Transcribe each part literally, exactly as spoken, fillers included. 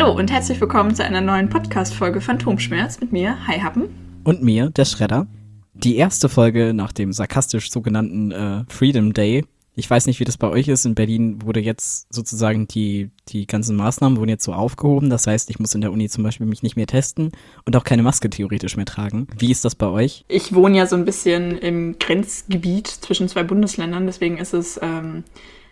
Hallo und herzlich willkommen zu einer neuen Podcast-Folge Phantomschmerz mit mir, Hi Happen. Und mir, der Schredder. Die erste Folge nach dem sarkastisch sogenannten äh, Freedom Day. Ich weiß nicht, wie das bei euch ist. In Berlin wurde jetzt sozusagen die, die ganzen Maßnahmen wurden jetzt so aufgehoben. Das heißt, ich muss in der Uni zum Beispiel mich nicht mehr testen und auch keine Maske theoretisch mehr tragen. Wie ist das bei euch? Ich wohne ja so ein bisschen im Grenzgebiet zwischen zwei Bundesländern, deswegen ist es ähm,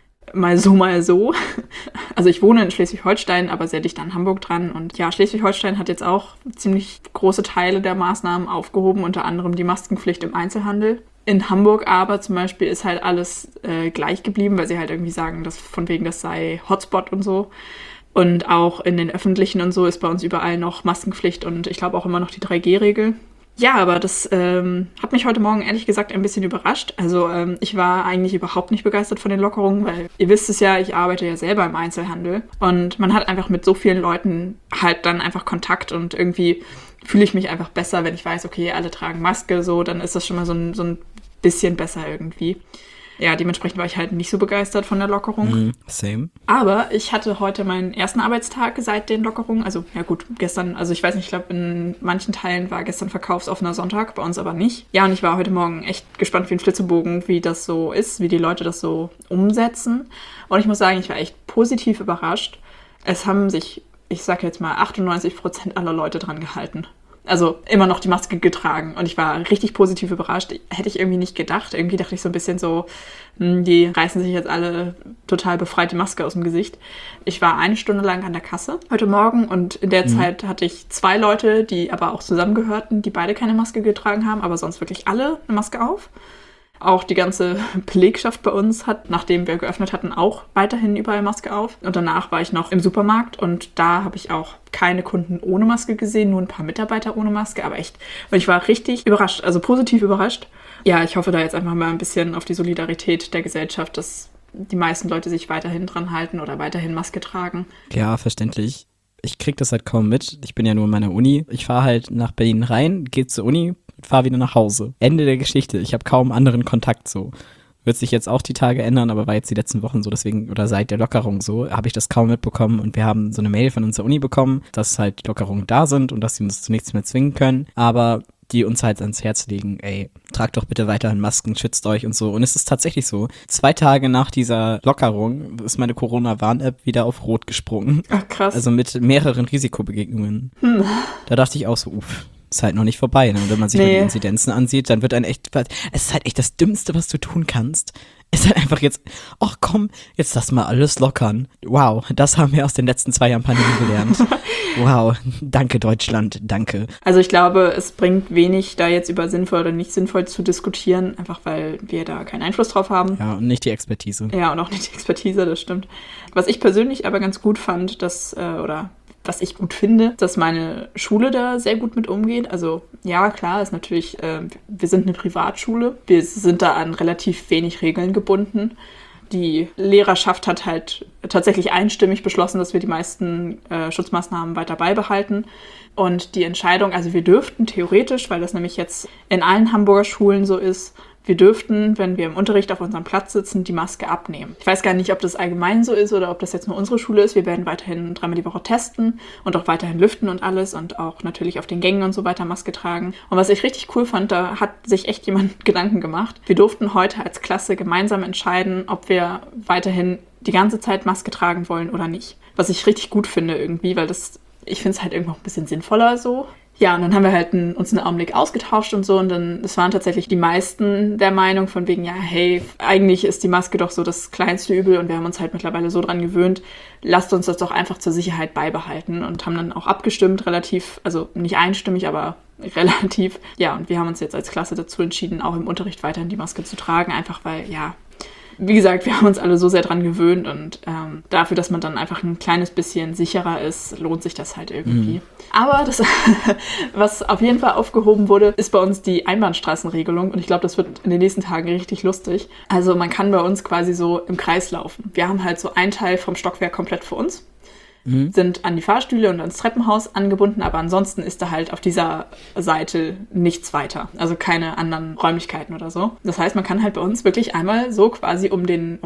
mal so, mal so. Also ich wohne in Schleswig-Holstein, aber sehr dicht an Hamburg dran. Und ja, Schleswig-Holstein hat jetzt auch ziemlich große Teile der Maßnahmen aufgehoben, unter anderem die Maskenpflicht im Einzelhandel. In Hamburg aber zum Beispiel ist halt alles äh, gleich geblieben, weil sie halt irgendwie sagen, dass von wegen das sei Hotspot und so. Und auch in den Öffentlichen und so ist bei uns überall noch Maskenpflicht und ich glaube auch immer noch die drei G Regel. Ja, aber das ähm, hat mich heute Morgen ehrlich gesagt ein bisschen überrascht. Also ähm, ich war eigentlich überhaupt nicht begeistert von den Lockerungen, weil ihr wisst es ja, ich arbeite ja selber im Einzelhandel und man hat einfach mit so vielen Leuten halt dann einfach Kontakt und irgendwie fühle ich mich einfach besser, wenn ich weiß, okay, alle tragen Maske, so, dann ist das schon mal so ein, so ein bisschen besser irgendwie. Ja, dementsprechend war ich halt nicht so begeistert von der Lockerung. Mm, same. Aber ich hatte heute meinen ersten Arbeitstag seit den Lockerungen. Also, ja gut, gestern, also ich weiß nicht, ich glaube, in manchen Teilen war gestern verkaufsoffener Sonntag, bei uns aber nicht. Ja, und ich war heute Morgen echt gespannt wie ein Flitzebogen, wie das so ist, wie die Leute das so umsetzen. Und ich muss sagen, ich war echt positiv überrascht. Es haben sich, ich sage jetzt mal, achtundneunzig Prozent aller Leute dran gehalten. Also immer noch die Maske getragen und ich war richtig positiv überrascht. Hätte ich irgendwie nicht gedacht. Irgendwie dachte ich so ein bisschen so, die reißen sich jetzt alle total befreit die Maske aus dem Gesicht. Ich war eine Stunde lang an der Kasse heute Morgen und in der mhm. Zeit hatte ich zwei Leute, die aber auch zusammengehörten, die beide keine Maske getragen haben, aber sonst wirklich alle eine Maske auf. Auch die ganze Belegschaft bei uns hat, nachdem wir geöffnet hatten, auch weiterhin überall Maske auf. Und danach war ich noch im Supermarkt und da habe ich auch keine Kunden ohne Maske gesehen, nur ein paar Mitarbeiter ohne Maske, aber echt, weil ich war richtig überrascht, also positiv überrascht. Ja, ich hoffe da jetzt einfach mal ein bisschen auf die Solidarität der Gesellschaft, dass die meisten Leute sich weiterhin dran halten oder weiterhin Maske tragen. Ja, verständlich. Ich krieg das halt kaum mit. Ich bin ja nur in meiner Uni. Ich fahre halt nach Berlin rein, gehe zur Uni, fahre wieder nach Hause. Ende der Geschichte. Ich habe kaum anderen Kontakt so. Wird sich jetzt auch die Tage ändern, aber war jetzt die letzten Wochen so, deswegen, oder seit der Lockerung so, habe ich das kaum mitbekommen und wir haben so eine Mail von unserer Uni bekommen, dass halt die Lockerungen da sind und dass sie uns zu nichts mehr zwingen können, aber die uns halt ans Herz legen, ey, tragt doch bitte weiterhin Masken, schützt euch und so. Und es ist tatsächlich so, zwei Tage nach dieser Lockerung ist meine Corona-Warn-App wieder auf Rot gesprungen. Ach, krass. Also mit mehreren Risikobegegnungen. Hm. Da dachte ich auch so, uff. Ist halt noch nicht vorbei, ne? Und wenn man sich nee. mal die Inzidenzen ansieht, dann wird ein echt, es ist halt echt das Dümmste, was du tun kannst. Es ist halt einfach jetzt, ach komm, jetzt lass mal alles lockern. Wow, das haben wir aus den letzten zwei Jahren Pandemie gelernt. Wow, danke Deutschland, danke. Also ich glaube, es bringt wenig, da jetzt über sinnvoll oder nicht sinnvoll zu diskutieren, einfach weil wir da keinen Einfluss drauf haben. Ja, und nicht die Expertise. Ja, und auch nicht die Expertise, das stimmt. Was ich persönlich aber ganz gut fand, dass, äh, oder was ich gut finde, dass meine Schule da sehr gut mit umgeht. Also ja, klar, ist natürlich, äh, wir sind eine Privatschule. Wir sind da an relativ wenig Regeln gebunden. Die Lehrerschaft hat halt tatsächlich einstimmig beschlossen, dass wir die meisten äh, Schutzmaßnahmen weiter beibehalten. Und die Entscheidung, also wir dürften theoretisch, weil das nämlich jetzt in allen Hamburger Schulen so ist, wir dürften, wenn wir im Unterricht auf unserem Platz sitzen, die Maske abnehmen. Ich weiß gar nicht, ob das allgemein so ist oder ob das jetzt nur unsere Schule ist. Wir werden weiterhin dreimal die Woche testen und auch weiterhin lüften und alles und auch natürlich auf den Gängen und so weiter Maske tragen. Und was ich richtig cool fand, da hat sich echt jemand Gedanken gemacht. Wir durften heute als Klasse gemeinsam entscheiden, ob wir weiterhin die ganze Zeit Maske tragen wollen oder nicht. Was ich richtig gut finde irgendwie, weil das, ich finde es halt irgendwo ein bisschen sinnvoller so. Ja, und dann haben wir halt ein, uns einen Augenblick ausgetauscht und so und dann, es waren tatsächlich die meisten der Meinung von wegen, ja, hey, eigentlich ist die Maske doch so das kleinste Übel und wir haben uns halt mittlerweile so dran gewöhnt, lasst uns das doch einfach zur Sicherheit beibehalten und haben dann auch abgestimmt, relativ, also nicht einstimmig, aber relativ. Ja, und wir haben uns jetzt als Klasse dazu entschieden, auch im Unterricht weiterhin die Maske zu tragen, einfach weil, ja, wie gesagt, wir haben uns alle so sehr dran gewöhnt und ähm, dafür, dass man dann einfach ein kleines bisschen sicherer ist, lohnt sich das halt irgendwie. Mhm. Aber das, was auf jeden Fall aufgehoben wurde, ist bei uns die Einbahnstraßenregelung und ich glaube, das wird in den nächsten Tagen richtig lustig. Also man kann bei uns quasi so im Kreis laufen. Wir haben halt so einen Teil vom Stockwerk komplett für uns. Mhm. Sind an die Fahrstühle und ans Treppenhaus angebunden, aber ansonsten ist da halt auf dieser Seite nichts weiter. Also keine anderen Räumlichkeiten oder so. Das heißt, man kann halt bei uns wirklich einmal so quasi um den, um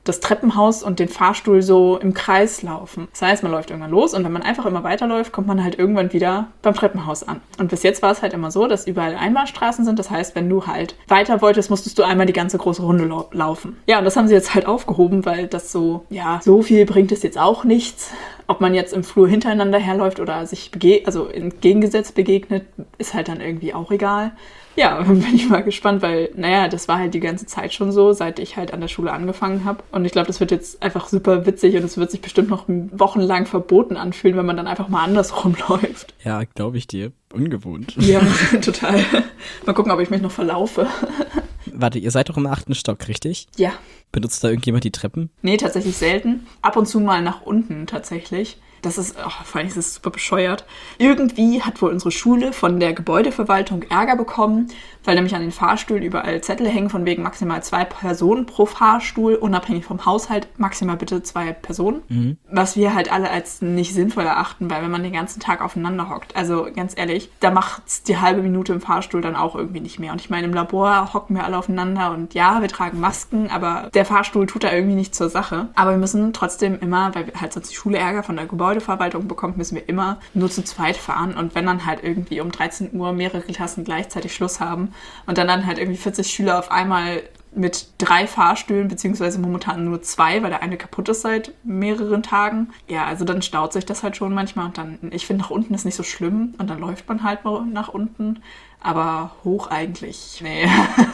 das Treppenhaus und den Fahrstuhl so im Kreis laufen. Das heißt, man läuft irgendwann los und wenn man einfach immer weiterläuft, kommt man halt irgendwann wieder beim Treppenhaus an. Und bis jetzt war es halt immer so, dass überall Einbahnstraßen sind. Das heißt, wenn du halt weiter wolltest, musstest du einmal die ganze große Runde lau- laufen. Ja, und das haben sie jetzt halt aufgehoben, weil das so, ja, so viel bringt es jetzt auch nichts. Ob man jetzt im Flur hintereinander herläuft oder sich bege- also entgegengesetzt begegnet, ist halt dann irgendwie auch egal. Ja, bin ich mal gespannt, weil, naja, das war halt die ganze Zeit schon so, seit ich halt an der Schule angefangen habe. Und ich glaube, das wird jetzt einfach super witzig und es wird sich bestimmt noch wochenlang verboten anfühlen, wenn man dann einfach mal andersrum läuft. Ja, glaube ich dir. Ungewohnt. Ja, total. Mal gucken, ob ich mich noch verlaufe. Warte, ihr seid doch im achten Stock, richtig? Ja. Benutzt da irgendjemand die Treppen? Nee, tatsächlich selten. Ab und zu mal nach unten tatsächlich. Das ist, oh, vor allem ist das super bescheuert. Irgendwie hat wohl unsere Schule von der Gebäudeverwaltung Ärger bekommen, weil nämlich an den Fahrstühlen überall Zettel hängen von wegen maximal zwei Personen pro Fahrstuhl, unabhängig vom Haushalt, maximal bitte zwei Personen. Mhm. Was wir halt alle als nicht sinnvoll erachten, weil wenn man den ganzen Tag aufeinander hockt, also ganz ehrlich, da macht's die halbe Minute im Fahrstuhl dann auch irgendwie nicht mehr. Und ich meine, im Labor hocken wir alle aufeinander und ja, wir tragen Masken, aber der Fahrstuhl tut da irgendwie nicht zur Sache. Aber wir müssen trotzdem immer, weil halt sonst die Schule Ärger von der Gebäudeverwaltung bekommt, müssen wir immer nur zu zweit fahren. Und wenn dann halt irgendwie um dreizehn Uhr mehrere Klassen gleichzeitig Schluss haben und dann, dann halt irgendwie vierzig Schüler auf einmal mit drei Fahrstühlen, beziehungsweise momentan nur zwei, weil der eine kaputt ist seit mehreren Tagen. Ja, also dann staut sich das halt schon manchmal und dann, ich finde, nach unten ist nicht so schlimm und dann läuft man halt mal nach unten, aber hoch eigentlich, nee.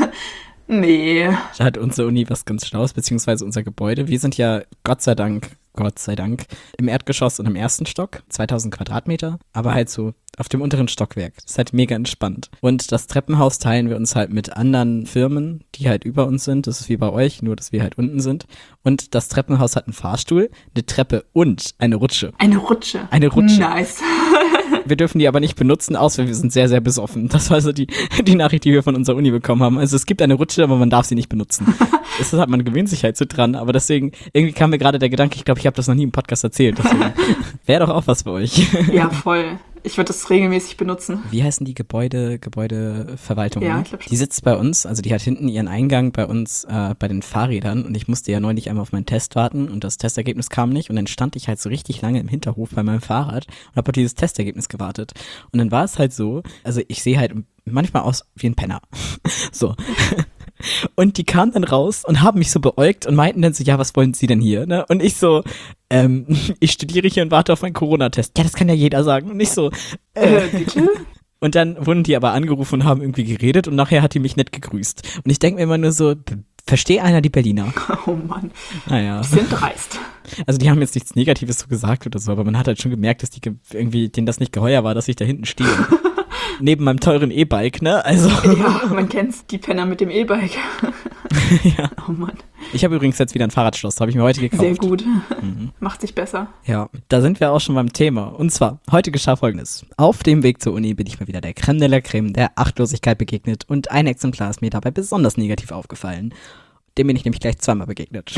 Nee. Da hat unsere Uni was ganz Schlaues, beziehungsweise unser Gebäude. Wir sind ja Gott sei Dank, Gott sei Dank, im Erdgeschoss und im ersten Stock, zweitausend Quadratmeter, aber halt so auf dem unteren Stockwerk. Das ist halt mega entspannt. Und das Treppenhaus teilen wir uns halt mit anderen Firmen, die halt über uns sind. Das ist wie bei euch, nur dass wir halt unten sind. Und das Treppenhaus hat einen Fahrstuhl, eine Treppe und eine Rutsche. Eine Rutsche? Eine Rutsche. Nice. Wir dürfen die aber nicht benutzen, außer wir sind sehr, sehr besoffen. Das war so die, die Nachricht, die wir von unserer Uni bekommen haben. Also es gibt eine Rutsche, aber man darf sie nicht benutzen. Das hat man gewöhnt sich halt so dran. Aber deswegen, irgendwie kam mir gerade der Gedanke, ich glaube, ich habe das noch nie im Podcast erzählt. Wäre doch auch was für euch. Ja, voll. Ich würde das regelmäßig benutzen. Wie heißen die Gebäude, Gebäudeverwaltung? Ja, ne? ich glaube schon. Die sitzt bei uns, also die hat hinten ihren Eingang bei uns äh, bei den Fahrrädern und ich musste ja neulich einmal auf meinen Test warten und das Testergebnis kam nicht und dann stand ich halt so richtig lange im Hinterhof bei meinem Fahrrad und habe auf dieses Testergebnis gewartet. Und dann war es halt so, also ich sehe halt manchmal aus wie ein Penner. So. Und die kamen dann raus und haben mich so beäugt und meinten dann so, ja, was wollen Sie denn hier? Ne? Und ich so, ähm, ich studiere hier und warte auf meinen Corona-Test. Ja, das kann ja jeder sagen. Und ich so, äh, Äh, bitte? Und dann wurden die aber angerufen und haben irgendwie geredet und nachher hat die mich nett gegrüßt. Und ich denke mir immer nur so, verstehe einer die Berliner? Oh Mann. Naja. Die sind dreist. Also die haben jetzt nichts Negatives so gesagt oder so, aber man hat halt schon gemerkt, dass die ge- irgendwie, denen das nicht geheuer war, dass ich da hinten stehe. Neben meinem teuren E-Bike, ne? Also. Ja, man kennt's, die Penner mit dem E-Bike. Ja. Oh Mann. Ich habe übrigens jetzt wieder ein Fahrradschloss, habe ich mir heute gekauft. Sehr gut. Mhm. Macht sich besser. Ja, da sind wir auch schon beim Thema. Und zwar, heute geschah Folgendes. Auf dem Weg zur Uni bin ich mal wieder der Crème de la Crème der Achtlosigkeit begegnet und ein Exemplar ist mir dabei besonders negativ aufgefallen. Dem bin ich nämlich gleich zweimal begegnet.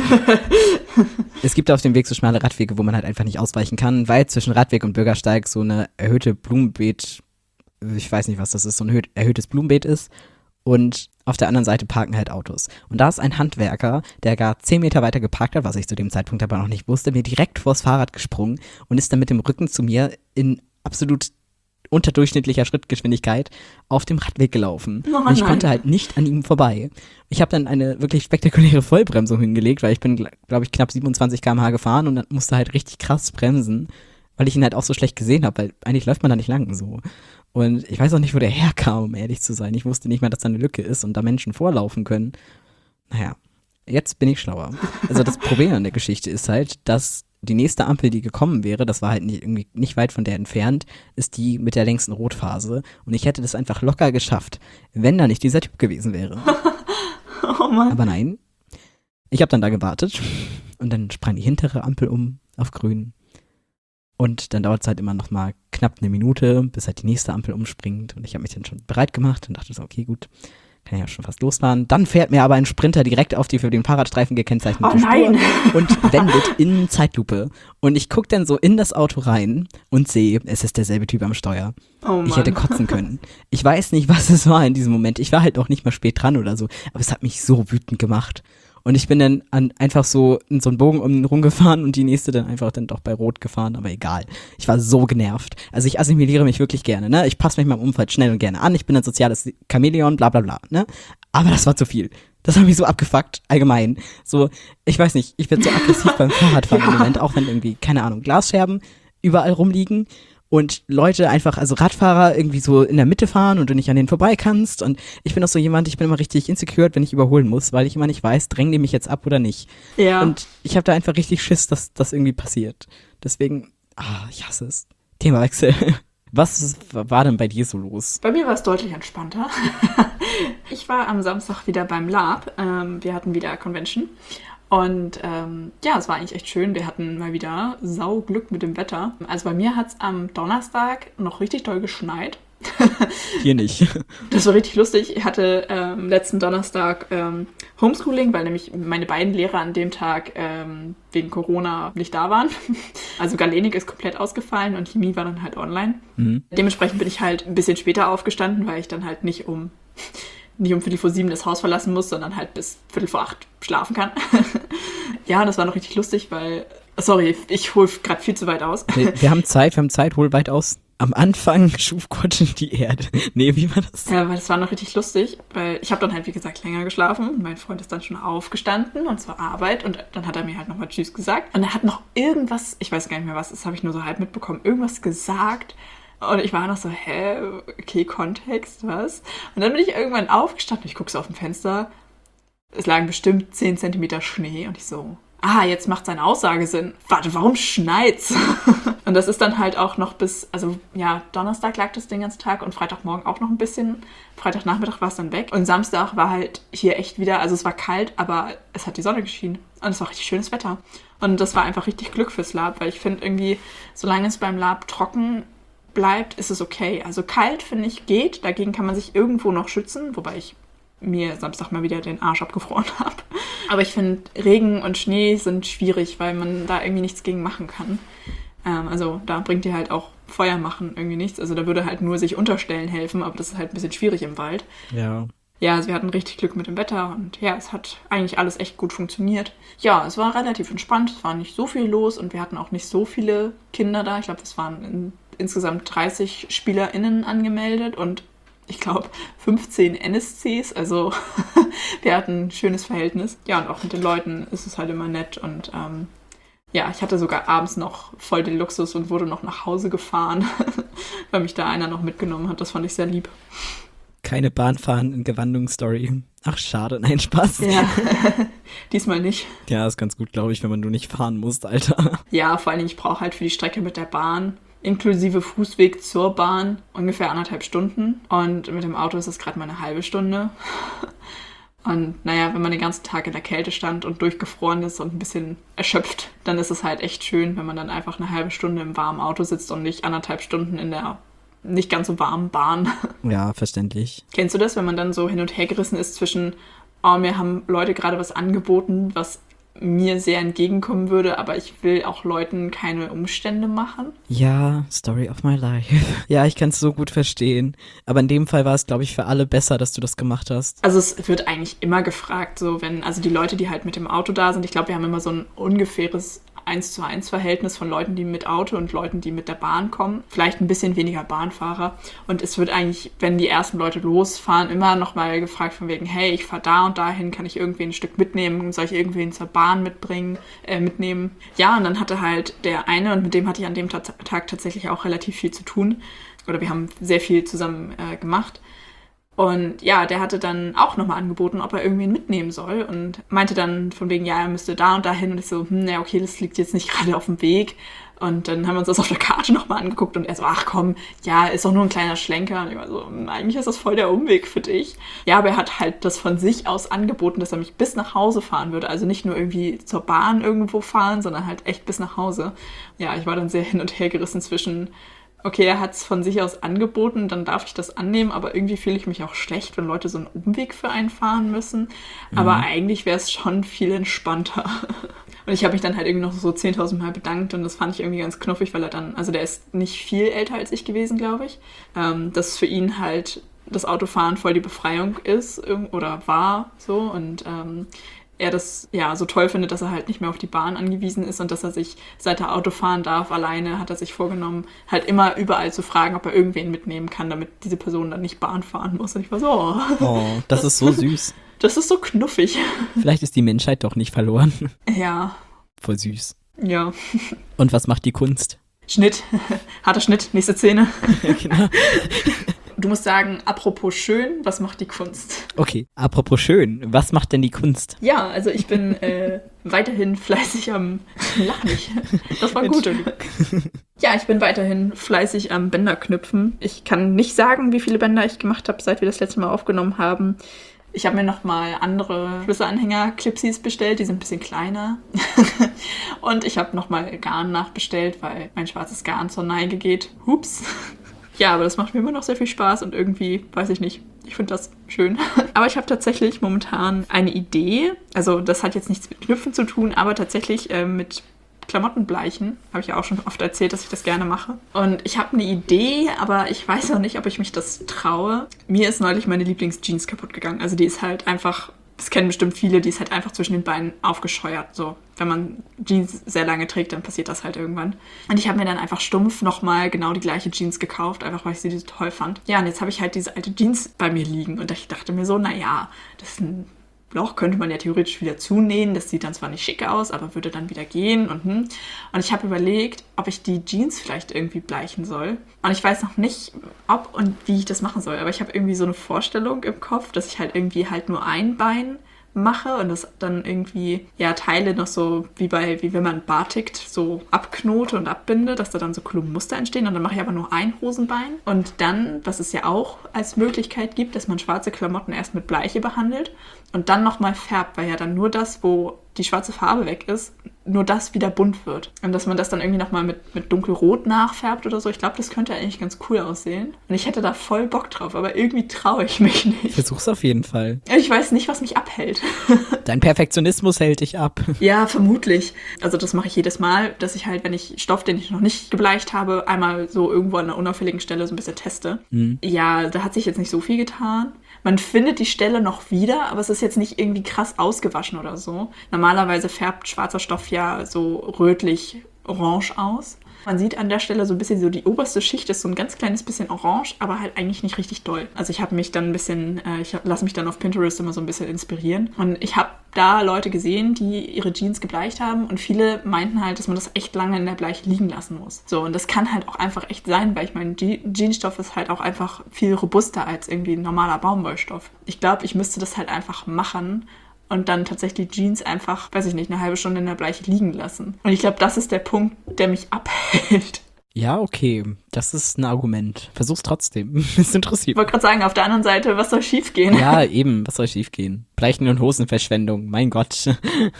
Es gibt auf dem Weg so schmale Radwege, wo man halt einfach nicht ausweichen kann, weil zwischen Radweg und Bürgersteig so eine erhöhte Blumenbeet, ich weiß nicht, was das ist, so ein erhöht, erhöhtes Blumenbeet ist. Und auf der anderen Seite parken halt Autos. Und da ist ein Handwerker, der gar zehn Meter weiter geparkt hat, was ich zu dem Zeitpunkt aber noch nicht wusste, mir direkt vors Fahrrad gesprungen und ist dann mit dem Rücken zu mir in absolut unterdurchschnittlicher Schrittgeschwindigkeit auf dem Radweg gelaufen. Oh, und ich nein. konnte halt nicht an ihm vorbei. Ich habe dann eine wirklich spektakuläre Vollbremsung hingelegt, weil ich bin, glaube ich, knapp siebenundzwanzig Kilometer pro Stunde gefahren und dann musste halt richtig krass bremsen, weil ich ihn halt auch so schlecht gesehen habe, weil eigentlich läuft man da nicht lang so. Und ich weiß auch nicht, wo der herkam, um ehrlich zu sein. Ich wusste nicht mal, dass da eine Lücke ist und da Menschen vorlaufen können. Naja, jetzt bin ich schlauer. Also das Problem an der Geschichte ist halt, dass die nächste Ampel, die gekommen wäre, das war halt nicht, irgendwie nicht weit von der entfernt, ist die mit der längsten Rotphase. Und ich hätte das einfach locker geschafft, wenn da nicht dieser Typ gewesen wäre. Oh Mann. Aber nein, ich habe dann da gewartet und dann sprang die hintere Ampel um auf grün. Und dann dauert es halt immer noch mal knapp eine Minute, bis halt die nächste Ampel umspringt. Und ich habe mich dann schon bereit gemacht und dachte so, okay, gut, kann ja schon fast losfahren. Dann fährt mir aber ein Sprinter direkt auf die für den Fahrradstreifen gekennzeichnete Oh nein. Spur und wendet in Zeitlupe. Und ich gucke dann so in das Auto rein und sehe, es ist derselbe Typ am Steuer. Oh Mann. Ich hätte kotzen können. Ich weiß nicht, was es war in diesem Moment. Ich war halt auch nicht mal spät dran oder so. Aber es hat mich so wütend gemacht. Und ich bin dann an, einfach so in so einen Bogen um ihn rumgefahren und die nächste dann einfach dann doch bei Rot gefahren, aber egal. Ich war so genervt. Also ich assimiliere mich wirklich gerne, ne? Ich passe mich meinem Umfeld schnell und gerne an. Ich bin ein soziales Chamäleon, bla bla bla, ne? Aber das war zu viel. Das hat mich so abgefuckt, allgemein. So, ich weiß nicht, ich werde so aggressiv beim Fahrradfahren im Moment, auch wenn irgendwie, keine Ahnung, Glasscherben überall rumliegen. Und Leute einfach, also Radfahrer irgendwie so in der Mitte fahren und du nicht an denen vorbei kannst. Und ich bin auch so jemand, ich bin immer richtig insecure, wenn ich überholen muss, weil ich immer nicht weiß, drängen die mich jetzt ab oder nicht. Ja. Und ich habe da einfach richtig Schiss, dass das irgendwie passiert. Deswegen, ah, ich hasse es. Themawechsel. Was war denn bei dir so los? Bei mir war es deutlich entspannter. Ich war am Samstag wieder beim Lab. Ähm, wir hatten wieder Convention. Und ähm, ja, es war eigentlich echt schön. Wir hatten mal wieder Sauglück mit dem Wetter. Also bei mir hat es am Donnerstag noch richtig doll geschneit. Hier nicht. Das war richtig lustig. Ich hatte ähm, letzten Donnerstag ähm, Homeschooling, weil nämlich meine beiden Lehrer an dem Tag ähm, wegen Corona nicht da waren. Also Galenik ist komplett ausgefallen und Chemie war dann halt online. Mhm. Dementsprechend bin ich halt ein bisschen später aufgestanden, weil ich dann halt nicht um... nicht um Viertel vor sieben das Haus verlassen muss, sondern halt bis Viertel vor acht schlafen kann. Ja, und das war noch richtig lustig, weil, sorry, ich hole gerade viel zu weit aus. Wir, wir haben Zeit, wir haben Zeit, hol weit aus. Am Anfang schuf Gott die Erde. Nee, wie war das? Ja, weil das war noch richtig lustig, weil ich habe dann halt, wie gesagt, länger geschlafen. Mein Freund ist dann schon aufgestanden und zur Arbeit und dann hat er mir halt nochmal Tschüss gesagt. Und er hat noch irgendwas, ich weiß gar nicht mehr was, das habe ich nur so halb mitbekommen, irgendwas gesagt. Und ich war noch so, hä, okay, Kontext, was? Und dann bin ich irgendwann aufgestanden, ich gucke so auf dem Fenster, es lagen bestimmt zehn Zentimeter Schnee und ich so, ah, jetzt macht seine Aussage Sinn. Warte, warum schneit's? Und das ist dann halt auch noch bis, also ja, Donnerstag lag das den ganzen Tag und Freitagmorgen auch noch ein bisschen. Freitagnachmittag war es dann weg. Und Samstag war halt hier echt wieder, also es war kalt, aber es hat die Sonne geschienen. Und es war richtig schönes Wetter. Und das war einfach richtig Glück fürs Lab, weil ich finde irgendwie, solange es beim Lab trocken bleibt, ist es okay. Also kalt, finde ich, geht. Dagegen kann man sich irgendwo noch schützen, wobei ich mir Samstag mal wieder den Arsch abgefroren habe. Aber ich finde, Regen und Schnee sind schwierig, weil man da irgendwie nichts gegen machen kann. Ähm, also da bringt dir halt auch Feuer machen irgendwie nichts. Also da würde halt nur sich unterstellen helfen, aber das ist halt ein bisschen schwierig im Wald. Ja. Ja, also wir hatten richtig Glück mit dem Wetter und ja, es hat eigentlich alles echt gut funktioniert. Ja, es war relativ entspannt, es war nicht so viel los und wir hatten auch nicht so viele Kinder da. Ich glaube, es waren in, insgesamt dreißig SpielerInnen angemeldet und ich glaube fünfzehn N S Cs, also wir hatten ein schönes Verhältnis. Ja, und auch mit den Leuten ist es halt immer nett und ähm, ja, ich hatte sogar abends noch voll den Luxus und wurde noch nach Hause gefahren, weil mich da einer noch mitgenommen hat. Das fand ich sehr lieb. Keine Bahnfahren in Gewandungsstory. Ach, schade, nein, Spaß. Ja, diesmal nicht. Ja, ist ganz gut, glaube ich, wenn man nur nicht fahren muss, Alter. Ja, vor allen Dingen, ich brauche halt für die Strecke mit der Bahn, inklusive Fußweg zur Bahn, ungefähr anderthalb Stunden. Und mit dem Auto ist es gerade mal eine halbe Stunde. Und naja, wenn man den ganzen Tag in der Kälte stand und durchgefroren ist und ein bisschen erschöpft, dann ist es halt echt schön, wenn man dann einfach eine halbe Stunde im warmen Auto sitzt und nicht anderthalb Stunden in der nicht ganz so warmen Bahn. Ja, verständlich. Kennst du das, wenn man dann so hin und her gerissen ist zwischen, oh, mir haben Leute gerade was angeboten, was mir sehr entgegenkommen würde, aber ich will auch Leuten keine Umstände machen? Ja, Story of my life. Ja, ich kann es so gut verstehen. Aber in dem Fall war es, glaube ich, für alle besser, dass du das gemacht hast. Also es wird eigentlich immer gefragt, so wenn, also die Leute, die halt mit dem Auto da sind, ich glaube, wir haben immer so ein ungefähres eins zu eins Verhältnis von Leuten, die mit Auto und Leuten, die mit der Bahn kommen. Vielleicht ein bisschen weniger Bahnfahrer. Und es wird eigentlich, wenn die ersten Leute losfahren, immer nochmal gefragt von wegen, hey, ich fahre da und dahin, kann ich irgendwen ein Stück mitnehmen? Soll ich irgendwen zur Bahn mitbringen, äh, mitnehmen? Ja, und dann hatte halt der eine, und mit dem hatte ich an dem Tag tatsächlich auch relativ viel zu tun. Oder wir haben sehr viel zusammen äh, gemacht. Und ja, der hatte dann auch nochmal angeboten, ob er irgendwen mitnehmen soll und meinte dann von wegen, ja, er müsste da und dahin. Und ich so, hm, ja, okay, das liegt jetzt nicht gerade auf dem Weg. Und dann haben wir uns das auf der Karte nochmal angeguckt und er so, ach komm, ja, ist doch nur ein kleiner Schlenker. Und ich war so, eigentlich ist das voll der Umweg für dich. Ja, aber er hat halt das von sich aus angeboten, dass er mich bis nach Hause fahren würde. Also nicht nur irgendwie zur Bahn irgendwo fahren, sondern halt echt bis nach Hause. Ja, ich war dann sehr hin und her gerissen zwischen, okay, er hat es von sich aus angeboten, dann darf ich das annehmen, aber irgendwie fühle ich mich auch schlecht, wenn Leute so einen Umweg für einen fahren müssen. Mhm. Aber eigentlich wäre es schon viel entspannter. Und ich habe mich dann halt irgendwie noch so zehntausend Mal bedankt und das fand ich irgendwie ganz knuffig, weil er dann, also der ist nicht viel älter als ich gewesen, glaube ich, ähm, dass für ihn halt das Autofahren voll die Befreiung ist oder war so und ähm, er das ja so toll findet, dass er halt nicht mehr auf die Bahn angewiesen ist und dass er sich, seit er Auto fahren darf, alleine, hat er sich vorgenommen, halt immer überall zu fragen, ob er irgendwen mitnehmen kann, damit diese Person dann nicht Bahn fahren muss. Und ich war so, oh, Oh, das ist so süß. das ist so knuffig. Vielleicht ist die Menschheit doch nicht verloren. Ja, Voll süß. ja. Und was macht die Kunst? Schnitt, harter Schnitt, nächste Szene. Genau. Du musst sagen, apropos schön, was macht die Kunst? Okay, apropos schön, was macht denn die Kunst? Ja, also ich bin äh, weiterhin fleißig am... Lach nicht, das war gut. Ja, ich bin weiterhin fleißig am Bänder knüpfen. Ich kann nicht sagen, wie viele Bänder ich gemacht habe, seit wir das letzte Mal aufgenommen haben. Ich habe mir nochmal andere Schlüsselanhänger-Clipsies bestellt, die sind ein bisschen kleiner. Und ich habe nochmal Garn nachbestellt, weil mein schwarzes Garn zur Neige geht. Hups. Ja, aber das macht mir immer noch sehr viel Spaß und irgendwie, weiß ich nicht, ich finde das schön. Aber ich habe tatsächlich momentan eine Idee, also das hat jetzt nichts mit Knüpfen zu tun, aber tatsächlich äh, mit Klamottenbleichen. Habe ich ja auch schon oft erzählt, dass ich das gerne mache. Und ich habe eine Idee, aber ich weiß noch nicht, ob ich mich das traue. Mir ist neulich meine Lieblingsjeans kaputt gegangen. Also die ist halt einfach, das kennen bestimmt viele, die ist halt einfach zwischen den Beinen aufgescheuert. So, wenn man Jeans sehr lange trägt, dann passiert das halt irgendwann. Und ich habe mir dann einfach stumpf nochmal genau die gleiche Jeans gekauft, einfach weil ich sie so toll fand. Ja, und jetzt habe ich halt diese alte Jeans bei mir liegen. Und ich dachte mir so, naja, das ist ein Loch könnte man ja theoretisch wieder zunähen. Das sieht dann zwar nicht schick aus, aber würde dann wieder gehen. Und, hm. und ich habe überlegt, ob ich die Jeans vielleicht irgendwie bleichen soll. Und ich weiß noch nicht, ob und wie ich das machen soll. Aber ich habe irgendwie so eine Vorstellung im Kopf, dass ich halt irgendwie halt nur ein Bein mache und das dann irgendwie, ja, Teile noch so, wie bei, wie wenn man Batik so abknote und abbinde, dass da dann so Muster entstehen und dann mache ich aber nur ein Hosenbein. Und dann, was es ja auch als Möglichkeit gibt, dass man schwarze Klamotten erst mit Bleiche behandelt und dann nochmal färbt, weil ja dann nur das, wo die schwarze Farbe weg ist, nur das wieder bunt wird. Und dass man das dann irgendwie nochmal mit, mit dunkelrot nachfärbt oder so. Ich glaube, das könnte eigentlich ganz cool aussehen. Und ich hätte da voll Bock drauf, aber irgendwie traue ich mich nicht. Versuch's auf jeden Fall. Ich weiß nicht, was mich abhält. Dein Perfektionismus hält dich ab. Ja, vermutlich. Also das mache ich jedes Mal, dass ich halt, wenn ich Stoff, den ich noch nicht gebleicht habe, einmal so irgendwo an einer unauffälligen Stelle so ein bisschen teste. Mhm. Ja, da hat sich jetzt nicht so viel getan. Man findet die Stelle noch wieder, aber es ist jetzt nicht irgendwie krass ausgewaschen oder so. Normalerweise färbt schwarzer Stoff ja so rötlich-orange aus. Man sieht an der Stelle so ein bisschen so, die oberste Schicht ist so ein ganz kleines bisschen orange, aber halt eigentlich nicht richtig doll. Also ich habe mich dann ein bisschen, äh, ich lasse mich dann auf Pinterest immer so ein bisschen inspirieren. Und ich habe da Leute gesehen, die ihre Jeans gebleicht haben und viele meinten halt, dass man das echt lange in der Bleiche liegen lassen muss. So, und das kann halt auch einfach echt sein, weil ich meine, Je- Jeansstoff ist halt auch einfach viel robuster als irgendwie ein normaler Baumwollstoff. Ich glaube, ich müsste das halt einfach machen und dann tatsächlich Jeans einfach, weiß ich nicht, eine halbe Stunde in der Bleiche liegen lassen. Und ich glaube, das ist der Punkt, der mich abhält. Ja, okay. Das ist ein Argument. Versuch's trotzdem. Das interessiert. Ich wollte gerade sagen, auf der anderen Seite, was soll schief gehen? Ja, eben, was soll schief gehen? Bleichen und Hosenverschwendung, mein Gott.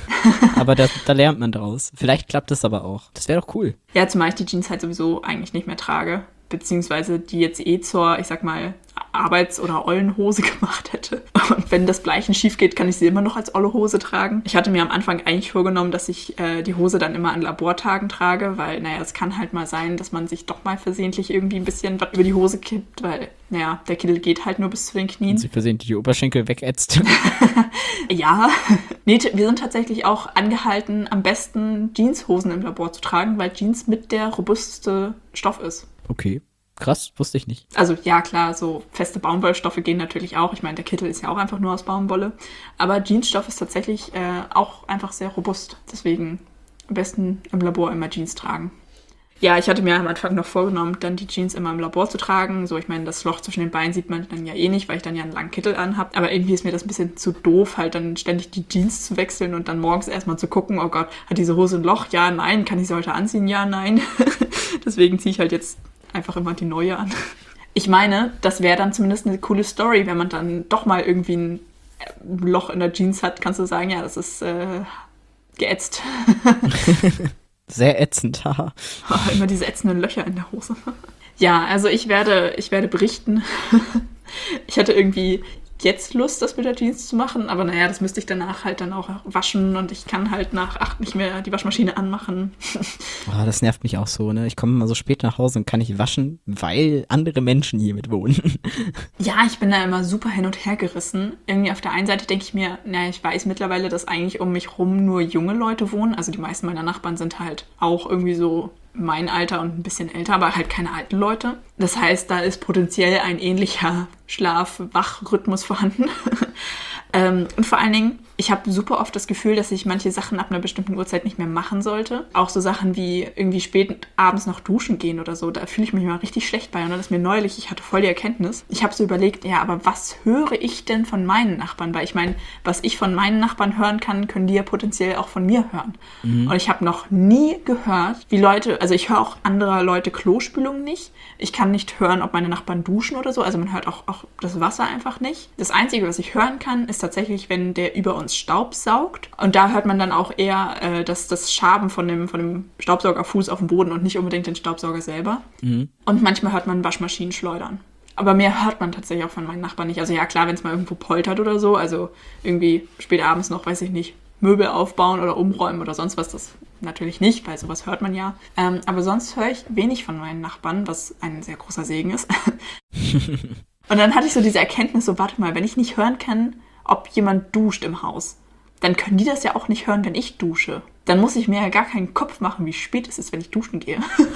Aber da, da lernt man draus. Vielleicht klappt das aber auch. Das wäre doch cool. Ja, zumal ich die Jeans halt sowieso eigentlich nicht mehr trage. Beziehungsweise die jetzt eh zur, ich sag mal, Arbeits- oder Ollenhose gemacht hätte. Und wenn das Bleichen schief geht, kann ich sie immer noch als olle Hose tragen. Ich hatte mir am Anfang eigentlich vorgenommen, dass ich äh, die Hose dann immer an Labortagen trage, weil, naja, es kann halt mal sein, dass man sich doch mal versehentlich irgendwie ein bisschen was über die Hose kippt, weil, naja, der Kittel geht halt nur bis zu den Knien. Und sich versehentlich die Oberschenkel wegätzt. Ja, nee, wir sind tatsächlich auch angehalten, am besten Jeanshosen im Labor zu tragen, weil Jeans mit der robusteste Stoff ist. Okay, krass, wusste ich nicht. Also ja, klar, so feste Baumwollstoffe gehen natürlich auch. Ich meine, der Kittel ist ja auch einfach nur aus Baumwolle. Aber Jeansstoff ist tatsächlich äh, auch einfach sehr robust. Deswegen am besten im Labor immer Jeans tragen. Ja, ich hatte mir am Anfang noch vorgenommen, dann die Jeans immer im Labor zu tragen. So, ich meine, das Loch zwischen den Beinen sieht man dann ja eh nicht, weil ich dann ja einen langen Kittel anhab. Aber irgendwie ist mir das ein bisschen zu doof, halt dann ständig die Jeans zu wechseln und dann morgens erstmal zu gucken, oh Gott, hat diese Hose ein Loch? Ja, nein. Kann ich sie heute anziehen? Ja, nein. Deswegen ziehe ich halt jetzt einfach immer die neue an. Ich meine, das wäre dann zumindest eine coole Story, wenn man dann doch mal irgendwie ein Loch in der Jeans hat, kannst du sagen, ja, das ist äh, geätzt. Sehr ätzend, haha. Immer diese ätzenden Löcher in der Hose. Ja, also ich werde, ich werde berichten. Ich hatte irgendwie jetzt Lust, das mit der Jeans zu machen, aber naja, das müsste ich danach halt dann auch waschen und ich kann halt nach acht nicht mehr die Waschmaschine anmachen. Oh, das nervt mich auch so, ne? Ich komme immer so spät nach Hause und kann nicht waschen, weil andere Menschen hier mit wohnen. Ja, ich bin da immer super hin und her gerissen. Irgendwie auf der einen Seite denke ich mir, naja, ich weiß mittlerweile, dass eigentlich um mich rum nur junge Leute wohnen. Also die meisten meiner Nachbarn sind halt auch irgendwie so mein Alter und ein bisschen älter, aber halt keine alten Leute. Das heißt, da ist potenziell ein ähnlicher Schlaf-Wach-Rhythmus vorhanden. ähm, und vor allen Dingen, ich habe super oft das Gefühl, dass ich manche Sachen ab einer bestimmten Uhrzeit nicht mehr machen sollte. Auch so Sachen wie irgendwie spät abends noch duschen gehen oder so. Da fühle ich mich mal richtig schlecht bei. Und das ist mir neulich, ich hatte voll die Erkenntnis. Ich habe so überlegt, ja, aber was höre ich denn von meinen Nachbarn? Weil ich meine, was ich von meinen Nachbarn hören kann, können die ja potenziell auch von mir hören. Mhm. Und ich habe noch nie gehört, wie Leute, also ich höre auch anderer Leute Klospülungen nicht. Ich kann nicht hören, ob meine Nachbarn duschen oder so. Also man hört auch, auch das Wasser einfach nicht. Das Einzige, was ich hören kann, ist tatsächlich, wenn der über uns Staub saugt. Und da hört man dann auch eher äh, das, das Schaben von dem, von dem Staubsaugerfuß auf dem Boden und nicht unbedingt den Staubsauger selber. Mhm. Und manchmal hört man Waschmaschinen schleudern. Aber mehr hört man tatsächlich auch von meinen Nachbarn nicht. Also ja, klar, wenn es mal irgendwo poltert oder so, also irgendwie spät abends noch, weiß ich nicht, Möbel aufbauen oder umräumen oder sonst was, das natürlich nicht, weil sowas hört man ja. Ähm, aber sonst höre ich wenig von meinen Nachbarn, was ein sehr großer Segen ist. Und dann hatte ich so diese Erkenntnis, so warte mal, wenn ich nicht hören kann, ob jemand duscht im Haus, dann können die das ja auch nicht hören, wenn ich dusche. Dann muss ich mir ja gar keinen Kopf machen, wie spät es ist, wenn ich duschen gehe.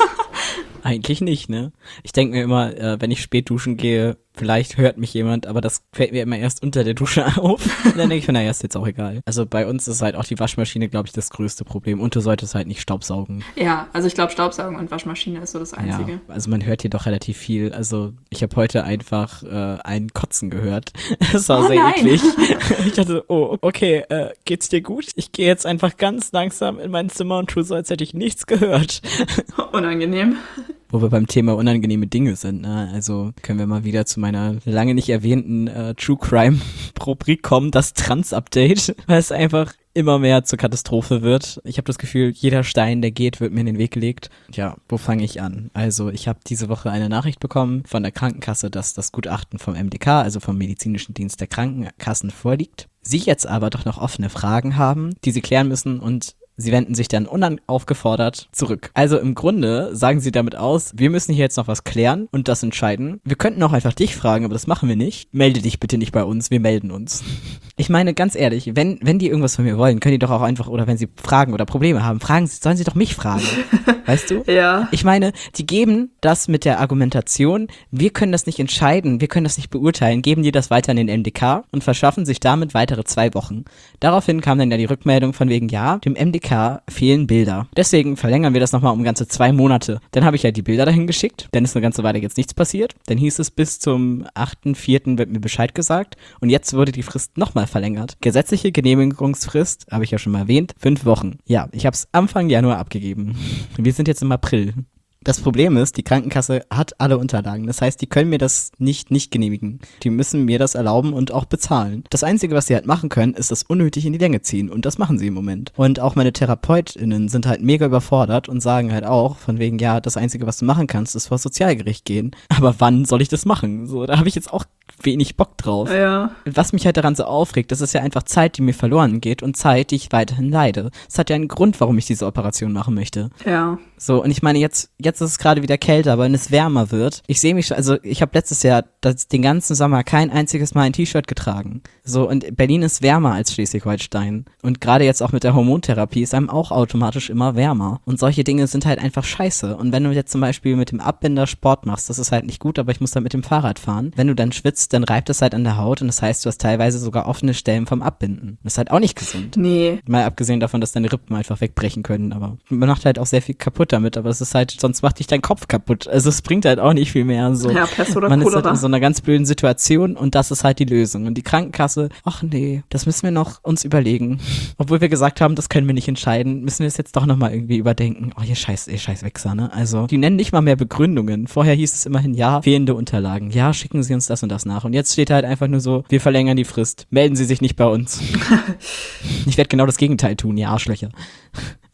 Eigentlich nicht, ne? Ich denke mir immer, äh, wenn ich spät duschen gehe, vielleicht hört mich jemand, aber das fällt mir immer erst unter der Dusche auf. Und dann denke ich mir, naja, ist jetzt auch egal. Also bei uns ist halt auch die Waschmaschine, glaube ich, das größte Problem. Und du solltest halt nicht staubsaugen. Ja, also ich glaube, Staubsaugen und Waschmaschine ist so das Einzige. Ja, also man hört hier doch relativ viel. Also ich habe heute einfach äh, einen Kotzen gehört. Das war oh, sehr nein. eklig. Ich dachte, oh, okay, äh, geht's dir gut? Ich gehe jetzt einfach ganz langsam in mein Zimmer und tue so, als hätte ich nichts gehört. Unangenehm. Wo wir beim Thema unangenehme Dinge sind, ne? Also können wir mal wieder zu meiner lange nicht erwähnten äh, True Crime Rubrik kommen, das Trans-Update, weil es einfach immer mehr zur Katastrophe wird. Ich habe das Gefühl, jeder Stein, der geht, wird mir in den Weg gelegt. Ja, wo fange ich an? Also ich habe diese Woche eine Nachricht bekommen von der Krankenkasse, dass das Gutachten vom M D K, also vom Medizinischen Dienst der Krankenkassen, vorliegt. Sie jetzt aber doch noch offene Fragen haben, die sie klären müssen, und sie wenden sich dann unaufgefordert zurück. Also im Grunde sagen sie damit aus, wir müssen hier jetzt noch was klären und das entscheiden. Wir könnten auch einfach dich fragen, aber das machen wir nicht. Melde dich bitte nicht bei uns, wir melden uns. Ich meine, ganz ehrlich, wenn wenn die irgendwas von mir wollen, können die doch auch einfach, oder wenn sie Fragen oder Probleme haben, fragen sie, sollen sie doch mich fragen. Weißt du? Ja. Ich meine, die geben das mit der Argumentation, wir können das nicht entscheiden, wir können das nicht beurteilen, geben die das weiter an den M D K und verschaffen sich damit weitere zwei Wochen. Daraufhin kam dann ja die Rückmeldung von wegen, ja, dem M D K fehlen Bilder. Deswegen verlängern wir das nochmal um ganze zwei Monate. Dann habe ich ja die Bilder dahin geschickt, dann ist eine ganze Weile jetzt nichts passiert. Dann hieß es, bis zum achten vierten wird mir Bescheid gesagt und jetzt wurde die Frist nochmal verlängert. Gesetzliche Genehmigungsfrist, habe ich ja schon mal erwähnt, fünf Wochen. Ja, ich habe es Anfang Januar abgegeben. Wir sind jetzt im April. Das Problem ist, die Krankenkasse hat alle Unterlagen. Das heißt, die können mir das nicht nicht genehmigen. Die müssen mir das erlauben und auch bezahlen. Das Einzige, was sie halt machen können, ist das unnötig in die Länge ziehen. Und das machen sie im Moment. Und auch meine TherapeutInnen sind halt mega überfordert und sagen halt auch, von wegen, ja, das Einzige, was du machen kannst, ist vor das Sozialgericht gehen. Aber wann soll ich das machen? So, da habe ich jetzt auch wenig Bock drauf. Ja. Was mich halt daran so aufregt, das ist ja einfach Zeit, die mir verloren geht und Zeit, die ich weiterhin leide. Es hat ja einen Grund, warum ich diese Operation machen möchte. Ja. So, und ich meine, jetzt, jetzt ist es gerade wieder kälter, aber wenn es wärmer wird, ich sehe mich schon, also ich habe letztes Jahr das, den ganzen Sommer kein einziges Mal ein T-Shirt getragen. So, und Berlin ist wärmer als Schleswig-Holstein. Und gerade jetzt auch mit der Hormontherapie ist einem auch automatisch immer wärmer. Und solche Dinge sind halt einfach scheiße. Und wenn du jetzt zum Beispiel mit dem Abbinder Sport machst, das ist halt nicht gut, aber ich muss dann mit dem Fahrrad fahren. Wenn du dann schwitzt, dann reibt es halt an der Haut und das heißt, du hast teilweise sogar offene Stellen vom Abbinden. Das ist halt auch nicht gesund. Nee. Mal abgesehen davon, dass deine Rippen einfach wegbrechen können, aber man macht halt auch sehr viel kaputt damit, aber es ist halt, sonst macht dich dein Kopf kaputt. Also es bringt halt auch nicht viel mehr. So. Ja, Pest oder Man Cholera. ist halt in so einer ganz blöden Situation und das ist halt die Lösung. Und die Krankenkasse, ach nee, das müssen wir noch uns überlegen. Obwohl wir gesagt haben, das können wir nicht entscheiden, müssen wir es jetzt doch nochmal irgendwie überdenken. Oh, ihr scheiß, ihr scheiß Wichser, ne? Also, die nennen nicht mal mehr Begründungen. Vorher hieß es immerhin, ja, fehlende Unterlagen. Ja, schicken Sie uns das und das nach. Und jetzt steht halt einfach nur so, wir verlängern die Frist. Melden Sie sich nicht bei uns. Ich werde genau das Gegenteil tun, ihr Arschlöcher.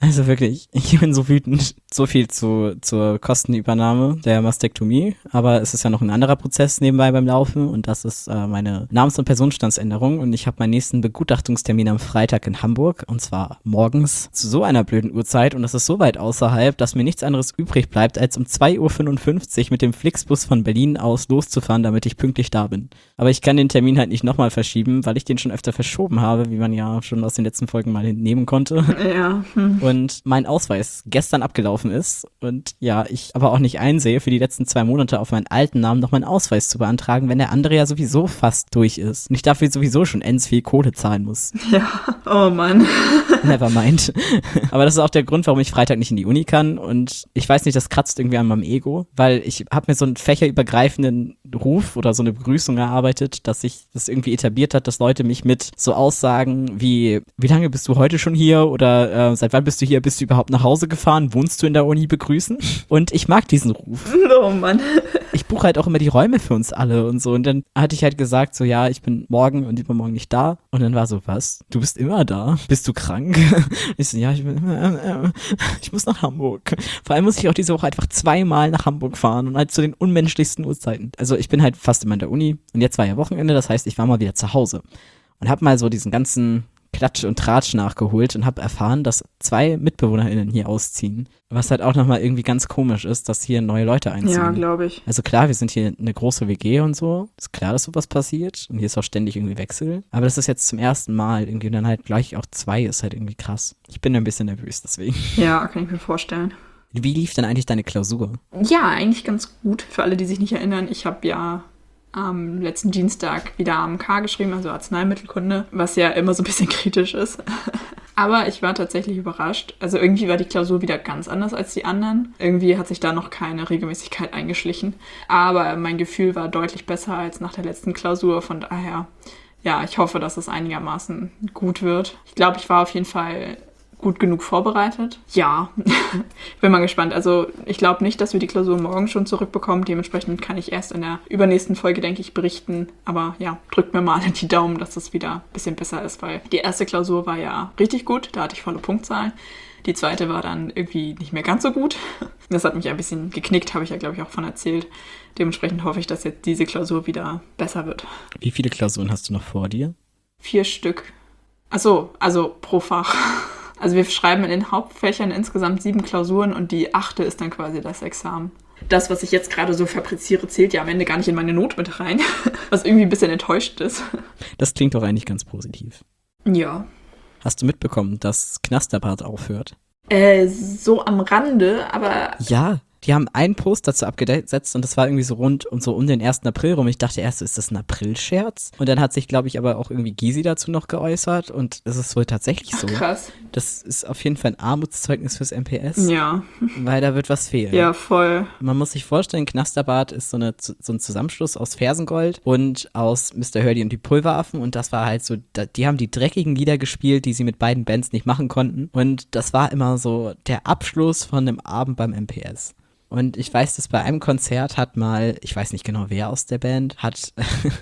Also wirklich, ich bin so wütend. So viel zu, zur Kostenübernahme der Mastektomie. Aber es ist ja noch ein anderer Prozess nebenbei beim Laufen und das ist äh, meine Namens- und Personenstandsänderung. Und ich habe meinen nächsten Begutachtungstermin am Freitag in Hamburg und zwar morgens zu so einer blöden Uhrzeit und das ist so weit außerhalb, dass mir nichts anderes übrig bleibt, als um zwei Uhr fünfundfünfzig mit dem Flixbus von Berlin aus loszufahren, damit ich pünktlich da bin. Aber ich kann den Termin halt nicht nochmal verschieben, weil ich den schon öfter verschoben habe, wie man ja schon aus den letzten Folgen mal entnehmen konnte. Ja. Hm. Und mein Ausweis gestern abgelaufen ist und ja, ich aber auch nicht einsehe, für die letzten zwei Monate auf meinen alten Namen noch meinen Ausweis zu beantragen, wenn der andere ja sowieso fast durch ist. Und ich dafür sowieso schon ends viel Kohle zahlen muss. Ja, oh Mann. Nevermind. Aber das ist auch der Grund, warum ich Freitag nicht in die Uni kann und ich weiß nicht, das kratzt irgendwie an meinem Ego, weil ich habe mir so einen fächerübergreifenden Ruf oder so eine Begrüßung erarbeitet, dass sich das irgendwie etabliert hat, dass Leute mich mit so Aussagen wie, wie lange bist du heute schon hier oder äh, seit wann bist du hier, bist du überhaupt nach Hause gefahren, wohnst du in der Uni begrüßen? Und ich mag diesen Ruf. Oh Mann. Ich buche halt auch immer die Räume für uns alle und so und dann hatte ich halt gesagt, so ja, ich bin morgen und übermorgen nicht da und dann war so, was? Du bist immer da? Bist du krank? Ich so, ja, ich bin äh, äh, ich muss nach Hamburg. Vor allem muss ich auch diese Woche einfach zweimal nach Hamburg fahren und halt zu den unmenschlichsten Uhrzeiten. Also ich bin halt fast immer in der Uni und jetzt war ja Wochenende, das heißt, ich war mal wieder zu Hause und hab mal so diesen ganzen Klatsch und Tratsch nachgeholt und habe erfahren, dass zwei MitbewohnerInnen hier ausziehen. Was halt auch nochmal irgendwie ganz komisch ist, dass hier neue Leute einziehen. Ja, glaube ich. Also klar, wir sind hier eine große W G und so. Ist klar, dass sowas passiert. Und hier ist auch ständig irgendwie Wechsel. Aber das ist jetzt zum ersten Mal irgendwie und dann halt gleich auch zwei ist halt irgendwie krass. Ich bin ein bisschen nervös deswegen. Ja, kann ich mir vorstellen. Wie lief denn eigentlich deine Klausur? Ja, eigentlich ganz gut. Für alle, die sich nicht erinnern, ich habe ja am letzten Dienstag wieder A M K geschrieben, also Arzneimittelkunde, was ja immer so ein bisschen kritisch ist. Aber ich war tatsächlich überrascht. Also irgendwie war die Klausur wieder ganz anders als die anderen. Irgendwie hat sich da noch keine Regelmäßigkeit eingeschlichen. Aber mein Gefühl war deutlich besser als nach der letzten Klausur. Von daher, ja, ich hoffe, dass es einigermaßen gut wird. Ich glaube, ich war auf jeden Fall gut genug vorbereitet. Ja, ich bin mal gespannt. Also ich glaube nicht, dass wir die Klausur morgen schon zurückbekommen. Dementsprechend kann ich erst in der übernächsten Folge, denke ich, berichten. Aber ja, drückt mir mal die Daumen, dass es wieder ein bisschen besser ist, weil die erste Klausur war ja richtig gut. Da hatte ich volle Punktzahlen. Die zweite war dann irgendwie nicht mehr ganz so gut. Das hat mich ein bisschen geknickt, habe ich ja, glaube ich, auch von erzählt. Dementsprechend hoffe ich, dass jetzt diese Klausur wieder besser wird. Wie viele Klausuren hast du noch vor dir? Vier Stück. Ach so, also pro Fach. Also wir schreiben in den Hauptfächern insgesamt sieben Klausuren und die achte ist dann quasi das Examen. Das, was ich jetzt gerade so fabriziere, zählt ja am Ende gar nicht in meine Note mit rein, was irgendwie ein bisschen enttäuscht ist. Das klingt doch eigentlich ganz positiv. Ja. Hast du mitbekommen, dass Knasterbart aufhört? Äh, so am Rande, aber... Ja, die haben einen Post dazu abgesetzt und das war irgendwie so rund und so um den ersten April rum. Ich dachte erst, ist das ein April-Scherz? Und dann hat sich, glaube ich, aber auch irgendwie Gysi dazu noch geäußert und es ist wohl tatsächlich so. Ach, krass. Das ist auf jeden Fall ein Armutszeugnis fürs M P S. Ja. Weil da wird was fehlen. Ja, voll. Man muss sich vorstellen, Knasterbart ist so, eine, so ein Zusammenschluss aus Fersengold und aus Mister Hurdy und die Pulveraffen und das war halt so, die haben die dreckigen Lieder gespielt, die sie mit beiden Bands nicht machen konnten und das war immer so der Abschluss von einem Abend beim M P S. Und ich weiß, dass bei einem Konzert hat mal, ich weiß nicht genau wer aus der Band, hat,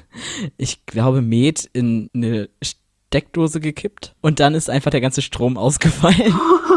ich glaube, Met in eine Steckdose gekippt und dann ist einfach der ganze Strom ausgefallen.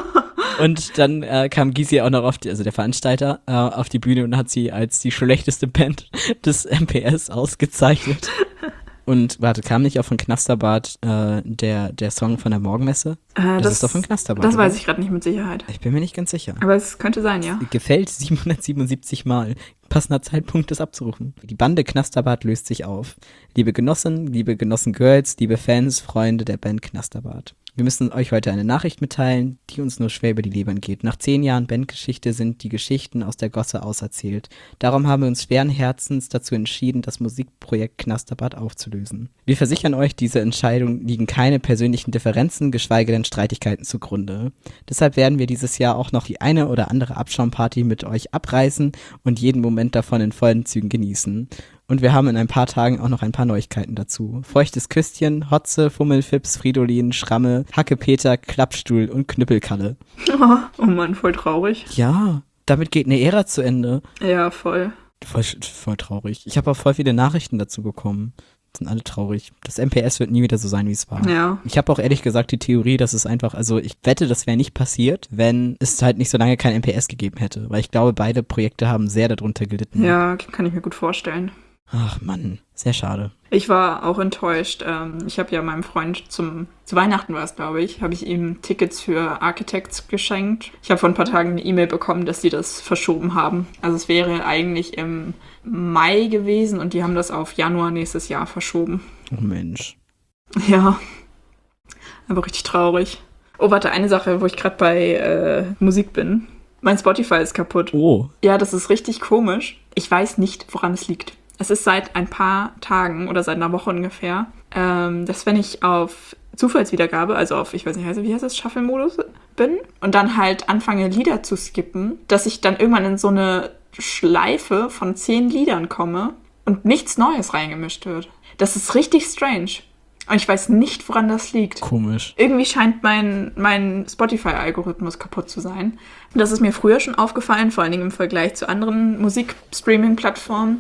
Und dann äh, kam Gysi auch noch auf die, also der Veranstalter, äh, auf die Bühne und hat sie als die schlechteste Band des M P S ausgezeichnet. Und warte, kam nicht auch von Knasterbart äh, der, der Song von der Morgenmesse? Äh, das, das ist doch von Knasterbart. Das oder? weiß ich gerade nicht mit Sicherheit. Ich bin mir nicht ganz sicher. Aber es könnte sein, ja. Gefällt siebenhundertsiebenundsiebzig Mal. Passender Zeitpunkt, das abzurufen. Die Bande Knasterbart löst sich auf. Liebe Genossen, liebe Genossen-Girls, liebe Fans, Freunde der Band Knasterbart. Wir müssen euch heute eine Nachricht mitteilen, die uns nur schwer über die Leber geht. Nach zehn Jahren Bandgeschichte sind die Geschichten aus der Gosse auserzählt. Darum haben wir uns schweren Herzens dazu entschieden, das Musikprojekt Knasterbart aufzulösen. Wir versichern euch, diese Entscheidung liegen keine persönlichen Differenzen, geschweige denn Streitigkeiten zugrunde. Deshalb werden wir dieses Jahr auch noch die eine oder andere Abschaumparty mit euch abreißen und jeden Moment davon in vollen Zügen genießen. Und wir haben in ein paar Tagen auch noch ein paar Neuigkeiten dazu. Feuchtes Küsschen, Hotze, Fummelfips, Fridolin, Schramme, Hackepeter, Klappstuhl und Knüppelkalle. Oh, oh Mann, voll traurig. Ja, damit geht eine Ära zu Ende. Ja, voll. Voll, voll traurig. Ich habe auch voll viele Nachrichten dazu bekommen. Sind alle traurig. Das M P S wird nie wieder so sein, wie es war. Ja. Ich habe auch ehrlich gesagt die Theorie, dass es einfach, also ich wette, das wäre nicht passiert, wenn es halt nicht so lange kein M P S gegeben hätte. Weil ich glaube, beide Projekte haben sehr darunter gelitten. Ja, kann ich mir gut vorstellen. Ach Mann, sehr schade. Ich war auch enttäuscht. Ich habe ja meinem Freund zum, zu Weihnachten war es, glaube ich, habe ich ihm Tickets für Architects geschenkt. Ich habe vor ein paar Tagen eine E-Mail bekommen, dass die das verschoben haben. Also es wäre eigentlich im Mai gewesen und die haben das auf Januar nächstes Jahr verschoben. Oh Mensch. Ja, aber richtig traurig. Oh, warte, eine Sache, wo ich gerade bei äh, Musik bin. Mein Spotify ist kaputt. Oh. Ja, das ist richtig komisch. Ich weiß nicht, woran es liegt. Es ist seit ein paar Tagen oder seit einer Woche ungefähr, ähm, dass wenn ich auf Zufallswiedergabe, also auf, ich weiß nicht, wie heißt das, Shuffle-Modus bin und dann halt anfange, Lieder zu skippen, dass ich dann irgendwann in so eine Schleife von zehn Liedern komme und nichts Neues reingemischt wird. Das ist richtig strange. Und ich weiß nicht, woran das liegt. Komisch. Irgendwie scheint mein, mein Spotify-Algorithmus kaputt zu sein. Das ist mir früher schon aufgefallen, vor allen Dingen im Vergleich zu anderen Musikstreaming-Plattformen.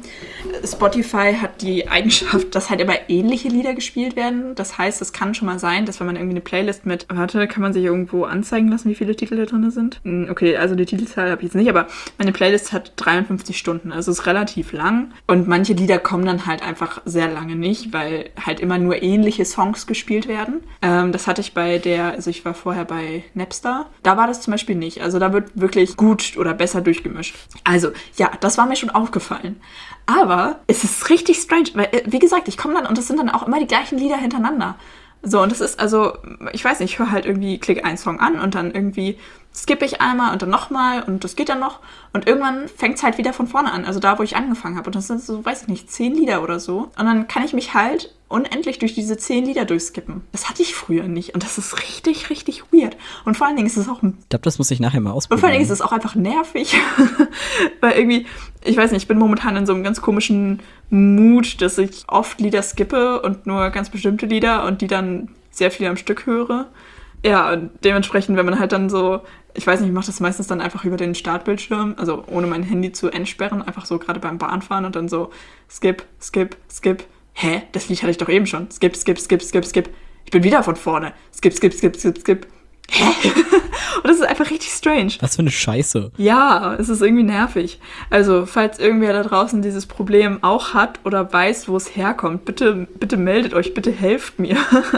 Spotify hat die Eigenschaft, dass halt immer ähnliche Lieder gespielt werden. Das heißt, es kann schon mal sein, dass wenn man irgendwie eine Playlist mit, warte, kann man sich irgendwo anzeigen lassen, wie viele Titel da drin sind? Okay, also die Titelzahl habe ich jetzt nicht, aber meine Playlist hat dreiundfünfzig Stunden, also ist relativ lang. Und manche Lieder kommen dann halt einfach sehr lange nicht, weil halt immer nur ähnliche Songs gespielt werden. Ähm, das hatte ich bei der, also ich war vorher bei Napster, da war das zum Beispiel nicht. Also da wird wirklich gut oder besser durchgemischt. Also, ja, das war mir schon aufgefallen. Aber es ist richtig strange, weil, wie gesagt, ich komme dann und das sind dann auch immer die gleichen Lieder hintereinander. So, und das ist also, ich weiß nicht, ich höre halt irgendwie, klicke einen Song an und dann irgendwie skippe ich einmal und dann nochmal und das geht dann noch. Und irgendwann fängt es halt wieder von vorne an, also da, wo ich angefangen habe. Und das sind so, weiß ich nicht, zehn Lieder oder so. Und dann kann ich mich halt unendlich durch diese zehn Lieder durchskippen. Das hatte ich früher nicht und das ist richtig, richtig weird. Und vor allen Dingen ist es auch... Ich glaube, das muss ich nachher mal ausprobieren. Und vor allen Dingen ist es auch einfach nervig, weil irgendwie, ich weiß nicht, ich bin momentan in so einem ganz komischen Mut, dass ich oft Lieder skippe und nur ganz bestimmte Lieder und die dann sehr viel am Stück höre. Ja, und dementsprechend, wenn man halt dann so, ich weiß nicht, ich mache das meistens dann einfach über den Startbildschirm, also ohne mein Handy zu entsperren, einfach so gerade beim Bahnfahren und dann so skip, skip, skip. Hä? Das Lied hatte ich doch eben schon. Skip, skip, skip, skip, skip. Ich bin wieder von vorne. Skip, skip, skip, skip, skip. Hä? Und das ist einfach richtig strange. Was für eine Scheiße. Ja, es ist irgendwie nervig. Also, falls irgendwer da draußen dieses Problem auch hat oder weiß, wo es herkommt, bitte, bitte meldet euch, bitte helft mir.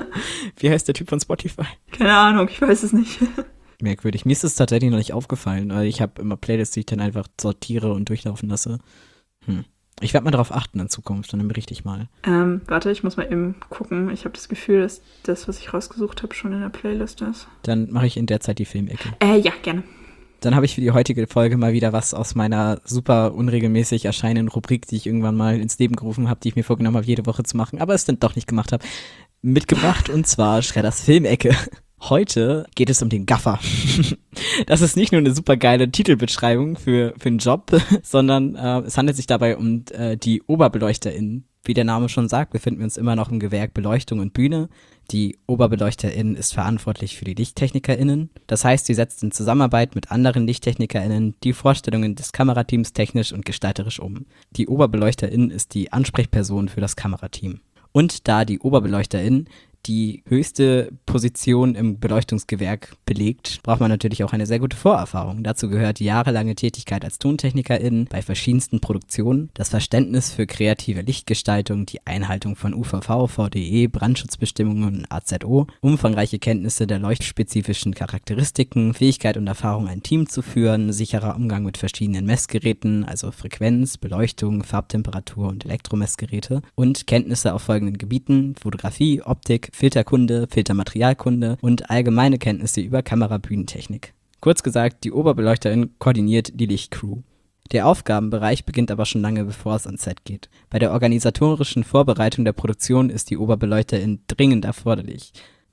Wie heißt der Typ von Spotify? Keine Ahnung, ich weiß es nicht. Merkwürdig. Mir ist es tatsächlich noch nicht aufgefallen. Ich habe immer Playlists, die ich dann einfach sortiere und durchlaufen lasse. Hm. Ich werde mal darauf achten in Zukunft, dann berichte ich mal. Ähm, warte, ich muss mal eben gucken. Ich habe das Gefühl, dass das, was ich rausgesucht habe, schon in der Playlist ist. Dann mache ich in der Zeit die Filmecke. Äh, ja, gerne. Dann habe ich für die heutige Folge mal wieder was aus meiner super unregelmäßig erscheinenden Rubrik, die ich irgendwann mal ins Leben gerufen habe, die ich mir vorgenommen habe, jede Woche zu machen, aber es dann doch nicht gemacht habe, mitgebracht, und zwar Schredders Filmecke. Heute geht es um den Gaffer. Das ist nicht nur eine super geile Titelbeschreibung für, für einen Job, sondern äh, es handelt sich dabei um äh, die OberbeleuchterInnen. Wie der Name schon sagt, befinden wir uns immer noch im Gewerk Beleuchtung und Bühne. Die OberbeleuchterInnen ist verantwortlich für die LichttechnikerInnen. Das heißt, sie setzt in Zusammenarbeit mit anderen LichttechnikerInnen die Vorstellungen des Kamerateams technisch und gestalterisch um. Die OberbeleuchterInnen ist die Ansprechperson für das Kamerateam. Und da die OberbeleuchterInnen die höchste Position im Beleuchtungsgewerk belegt, braucht man natürlich auch eine sehr gute Vorerfahrung. Dazu gehört die jahrelange Tätigkeit als TontechnikerInnen bei verschiedensten Produktionen, das Verständnis für kreative Lichtgestaltung, die Einhaltung von U V V, V D E, Brandschutzbestimmungen und A Z O, umfangreiche Kenntnisse der leuchtspezifischen Charakteristiken, Fähigkeit und Erfahrung, ein Team zu führen, sicherer Umgang mit verschiedenen Messgeräten, also Frequenz, Beleuchtung, Farbtemperatur und Elektromessgeräte, und Kenntnisse auf folgenden Gebieten: Fotografie, Optik, Filterkunde, Filtermaterialkunde und allgemeine Kenntnisse über Kamerabühnentechnik. Kurz gesagt, die Oberbeleuchterin koordiniert die Lichtcrew. Der Aufgabenbereich beginnt aber schon lange, bevor es ans Set geht. Bei der organisatorischen Vorbereitung der Produktion ist die Oberbeleuchterin dringend erforderlich.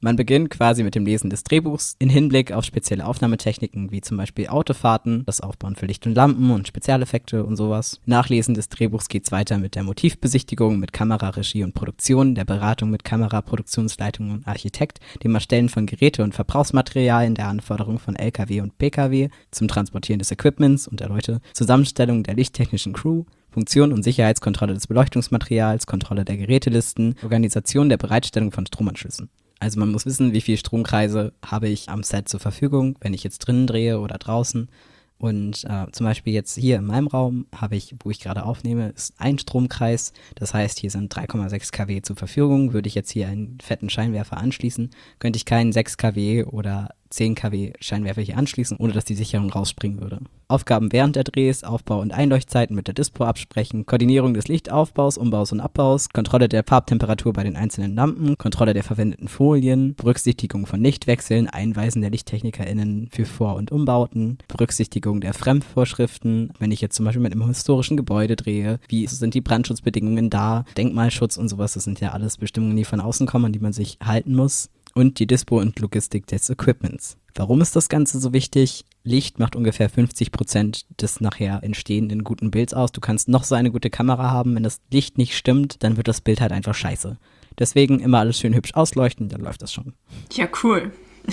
Man beginnt quasi mit dem Lesen des Drehbuchs in Hinblick auf spezielle Aufnahmetechniken, wie zum Beispiel Autofahrten, das Aufbauen für Licht und Lampen und Spezialeffekte und sowas. Nach Lesen des Drehbuchs geht's weiter mit der Motivbesichtigung, mit Kamera, Regie und Produktion, der Beratung mit Kamera, Produktionsleitung und Architekt, dem Erstellen von Geräte und Verbrauchsmaterialien, der Anforderung von L K W und P K W, zum Transportieren des Equipments und der Leute, Zusammenstellung der lichttechnischen Crew, Funktion und Sicherheitskontrolle des Beleuchtungsmaterials, Kontrolle der Gerätelisten, Organisation der Bereitstellung von Stromanschlüssen. Also man muss wissen, wie viele Stromkreise habe ich am Set zur Verfügung, wenn ich jetzt drinnen drehe oder draußen. Und äh, zum Beispiel jetzt hier in meinem Raum habe ich, wo ich gerade aufnehme, ist ein Stromkreis. Das heißt, hier sind drei Komma sechs Kilowatt zur Verfügung. Würde ich jetzt hier einen fetten Scheinwerfer anschließen, könnte ich keinen sechs Kilowatt oder zehn Kilowatt Scheinwerfer hier anschließen, ohne dass die Sicherung rausspringen würde. Aufgaben während der Drehs, Aufbau- und Einleuchtzeiten mit der Dispo absprechen, Koordinierung des Lichtaufbaus, Umbaus und Abbaus, Kontrolle der Farbtemperatur bei den einzelnen Lampen, Kontrolle der verwendeten Folien, Berücksichtigung von Lichtwechseln, Einweisen der LichttechnikerInnen für Vor- und Umbauten, Berücksichtigung der Fremdvorschriften, wenn ich jetzt zum Beispiel mit einem historischen Gebäude drehe, wie sind die Brandschutzbedingungen da, Denkmalschutz und sowas, das sind ja alles Bestimmungen, die von außen kommen, an die man sich halten muss. Und die Dispo und Logistik des Equipments. Warum ist das Ganze so wichtig? Licht macht ungefähr fünfzig Prozent des nachher entstehenden guten Bilds aus. Du kannst noch so eine gute Kamera haben, wenn das Licht nicht stimmt, dann wird das Bild halt einfach scheiße. Deswegen immer alles schön hübsch ausleuchten, dann läuft das schon. Ja, cool.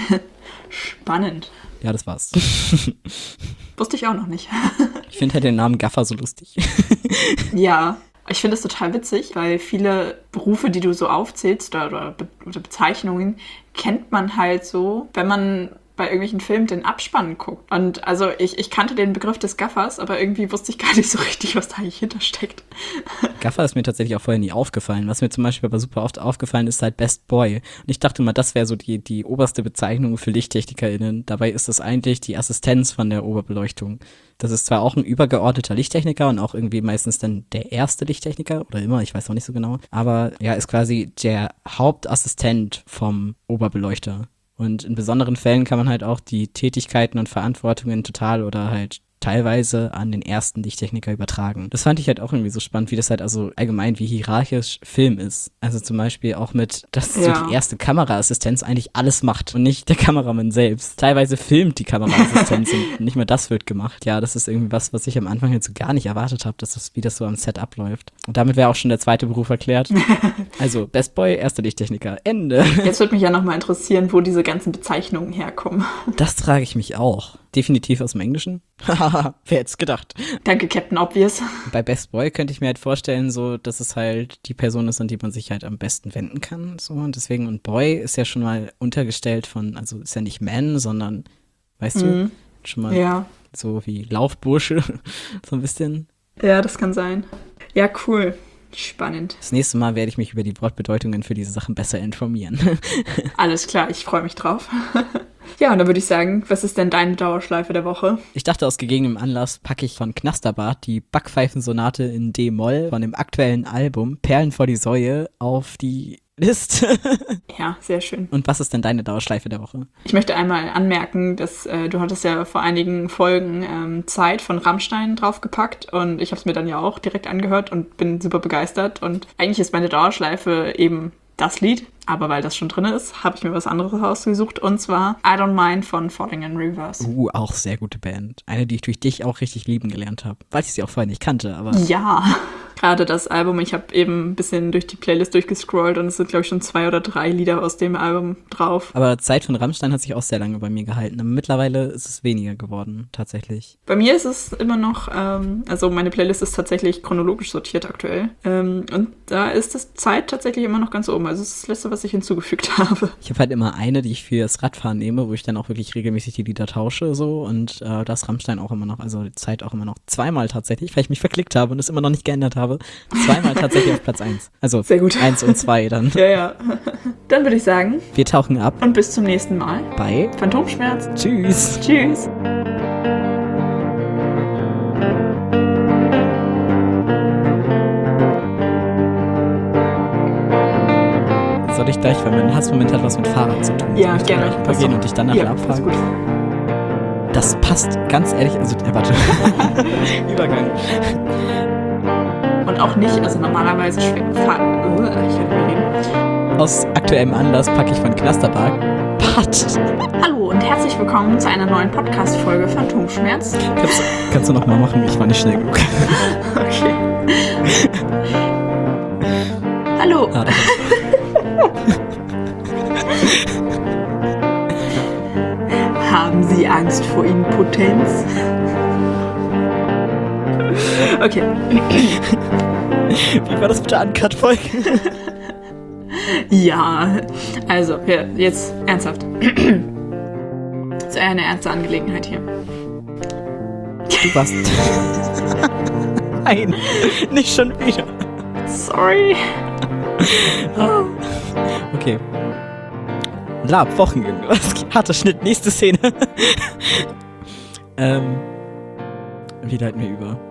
Spannend. Ja, das war's. Wusste ich auch noch nicht. Ich finde halt den Namen Gaffer so lustig. Ja. Ich finde es total witzig, weil viele Berufe, die du so aufzählst oder, oder, Be- oder Bezeichnungen, kennt man halt so, wenn man bei irgendwelchen Filmen den Abspann guckt. Und also ich, ich kannte den Begriff des Gaffers, aber irgendwie wusste ich gar nicht so richtig, was da eigentlich hintersteckt. Gaffer ist mir tatsächlich auch vorher nie aufgefallen. Was mir zum Beispiel aber super oft aufgefallen ist, halt Best Boy. Und ich dachte mal, das wäre so die, die oberste Bezeichnung für LichttechnikerInnen. Dabei ist das eigentlich die Assistenz von der Oberbeleuchtung. Das ist zwar auch ein übergeordneter Lichttechniker und auch irgendwie meistens dann der erste Lichttechniker oder immer, ich weiß auch nicht so genau. Aber ja, ist quasi der Hauptassistent vom Oberbeleuchter. Und in besonderen Fällen kann man halt auch die Tätigkeiten und Verantwortungen total oder halt teilweise an den ersten Lichttechniker übertragen. Das fand ich halt auch irgendwie so spannend, wie das halt also allgemein wie hierarchisch Film ist. Also zum Beispiel auch mit, dass Ja. so die erste Kameraassistenz eigentlich alles macht und nicht der Kameramann selbst. Teilweise filmt die Kameraassistenz und nicht mal das wird gemacht. Ja, das ist irgendwie was, was ich am Anfang jetzt so gar nicht erwartet habe, dass das, wie das so am Set abläuft. Und damit wäre auch schon der zweite Beruf erklärt. Also Best Boy, erster Lichttechniker, Ende. Jetzt würde mich ja nochmal interessieren, wo diese ganzen Bezeichnungen herkommen. Das frage ich mich auch. Definitiv aus dem Englischen. Haha, wer hätte es gedacht. Danke, Captain Obvious. Bei Best Boy könnte ich mir halt vorstellen, so, dass es halt die Person ist, an die man sich halt am besten wenden kann. So, und deswegen, und Boy ist ja schon mal untergestellt von, also ist ja nicht Man, sondern, weißt Mhm. du, schon mal Ja. so wie Laufbursche, so ein bisschen. Ja, das kann sein. Ja, cool. Spannend. Das nächste Mal werde ich mich über die Wortbedeutungen für diese Sachen besser informieren. Alles klar, ich freue mich drauf. Ja, und dann würde ich sagen, was ist denn deine Dauerschleife der Woche? Ich dachte, aus gegebenem Anlass packe ich von Knasterbart die Backpfeifensonate in D-Moll von dem aktuellen Album Perlen vor die Säue auf die Liste. Ja, sehr schön. Und was ist denn deine Dauerschleife der Woche? Ich möchte einmal anmerken, dass äh, du hattest ja vor einigen Folgen ähm, Zeit von Rammstein draufgepackt und ich habe es mir dann ja auch direkt angehört und bin super begeistert. Und eigentlich ist meine Dauerschleife eben das Lied, aber weil das schon drin ist, habe ich mir was anderes ausgesucht und zwar I Don't Mind von Falling in Reverse. Uh, auch sehr gute Band. Eine, die ich durch dich auch richtig lieben gelernt habe. Weil ich sie auch vorher nicht kannte, aber... Ja, gerade das Album, ich habe eben ein bisschen durch die Playlist durchgescrollt und es sind, glaube ich, schon zwei oder drei Lieder aus dem Album drauf. Aber Zeit von Rammstein hat sich auch sehr lange bei mir gehalten. Aber mittlerweile ist es weniger geworden, tatsächlich. Bei mir ist es immer noch, ähm, also meine Playlist ist tatsächlich chronologisch sortiert aktuell. Ähm, und da ist das Zeit tatsächlich immer noch ganz oben. Also das ist das Letzte, was ich hinzugefügt habe. Ich habe halt immer eine, die ich fürs Radfahren nehme, wo ich dann auch wirklich regelmäßig die Lieder tausche so und äh, das Rammstein auch immer noch, also die Zeit auch immer noch zweimal tatsächlich, weil ich mich verklickt habe und es immer noch nicht geändert habe. Zweimal tatsächlich auf Platz eins. Also Sehr gut. eins und zwei dann. Ja, ja. Dann würde ich sagen, Wir tauchen ab und bis zum nächsten Mal. bei Phantomschmerz. Tschüss. Tschüss. Soll ich gleich, weil mein Hassmoment hat was mit Fahrrad zu tun. Ja, Soll ich gerne. gleich übergehen und dich dann nachher Ja, ist abfragen? gut. Das passt ganz ehrlich, also, äh, warte. Übergang. Und auch nicht, also normalerweise schwer. Fahr- uh, ich kann nicht mehr reden. Aus aktuellem Anlass packe ich von Knasterpark Part. Hallo und herzlich willkommen zu einer neuen Podcast-Folge Phantomschmerz. Kannst, kannst du noch mal machen? Ich war nicht schnell genug. Okay. Hallo. Ah, Haben Sie Angst vor Impotenz? Okay. Wie war das mit der Uncut-Folge? Ja, also, ja, jetzt ernsthaft. Das ist eine ernste Angelegenheit hier. Du warst... Nein, nicht schon wieder. Sorry. Okay. Lab, Wochenende. Was? Harter Schnitt, nächste Szene. ähm... Wie leiten wir über?